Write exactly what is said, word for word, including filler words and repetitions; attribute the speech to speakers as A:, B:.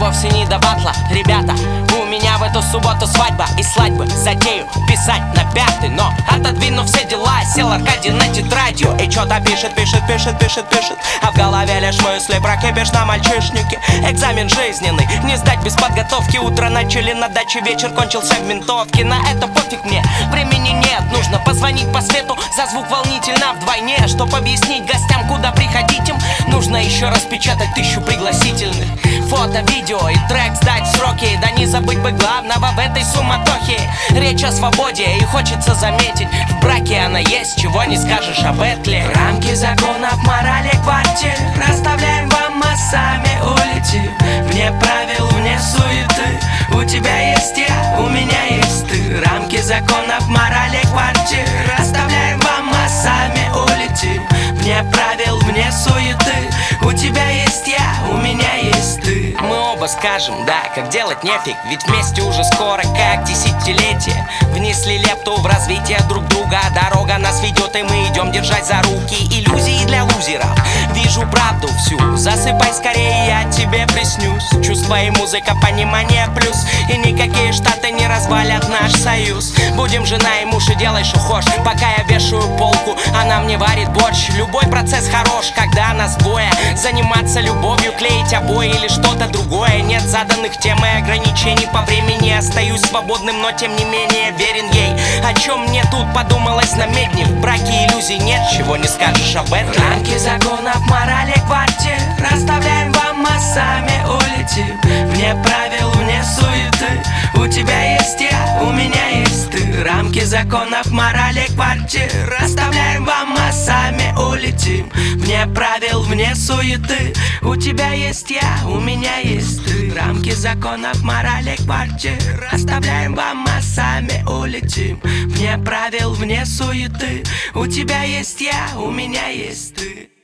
A: вовсе не до батла. Ребята, у меня в эту субботу свадьба, и свадьбы затею писать на пятый. Но отодвинув все дела, сел Аркадий на тетрадью и что-то пишет, пишет, пишет, пишет, пишет. А в голове лишь мысли про кипиш на мальчишнике. Экзамен жизненный, не сдать без подготовки. Утро начали на даче, вечер кончился в ментовке. На это пофиг мне, времени нет. Нужно позвонить по свету, за звук волнительно вдвойне. Чтоб объяснить гостям, куда приходить им, нужно еще распечатать тысячу пригласительных. Фото, видео и трек сдать в сроки. Да не забыть бы главного в этой суматохе. Речь о свободе, и хочется заметить, в браке она есть, чего не скажешь об Этле.
B: Рамки законов, морали, квартир расставляем вам, а сами улетим. Вне правил, вне суеты. У тебя есть я, у меня есть ты. Рамки законов, морали, квартир расставляем вам, а сами улетим. Вне правил, вне суеты. У тебя есть я, у меня есть ты.
A: Мы оба скажем, да, как делать нефиг. Ведь вместе уже скоро как десятилетие. Внесли лепту в развитие друг друга. Дорога нас ведет, и мы идем держать за руки. Иллюзии для лузеров, вижу правду всю. Засыпай скорее, я тебе приснюсь. Чувство и музыка, понимание плюс. И никакие штаты не развалят наш союз. Будем жена и муж, и делай, что хочешь. Пока я вешаю полку, она мне варит борщ. Любой процесс хорош, когда нас двое. Заниматься любовью, клеить обои или что-то другое. Нет заданных тем и ограничений по времени. Остаюсь свободным, но тем не менее верен ей. О чем мне тут подумалось на медне. В браке иллюзий нет, чего не скажешь об этом.
B: Рамки законов, морали, квартир расставляем вам, а сами улетим. Вне правил, вне суеты. У тебя есть я, у меня есть ты. Рамки законов, морали, квартир расставляем вам, а сами улетим. Вне правил, вне суеты. У тебя есть я, у меня есть ты. Рамки законов, морали, квартир расставляем вам, а сами улетим. Вне правил, вне суеты. У тебя есть я, у меня есть ты.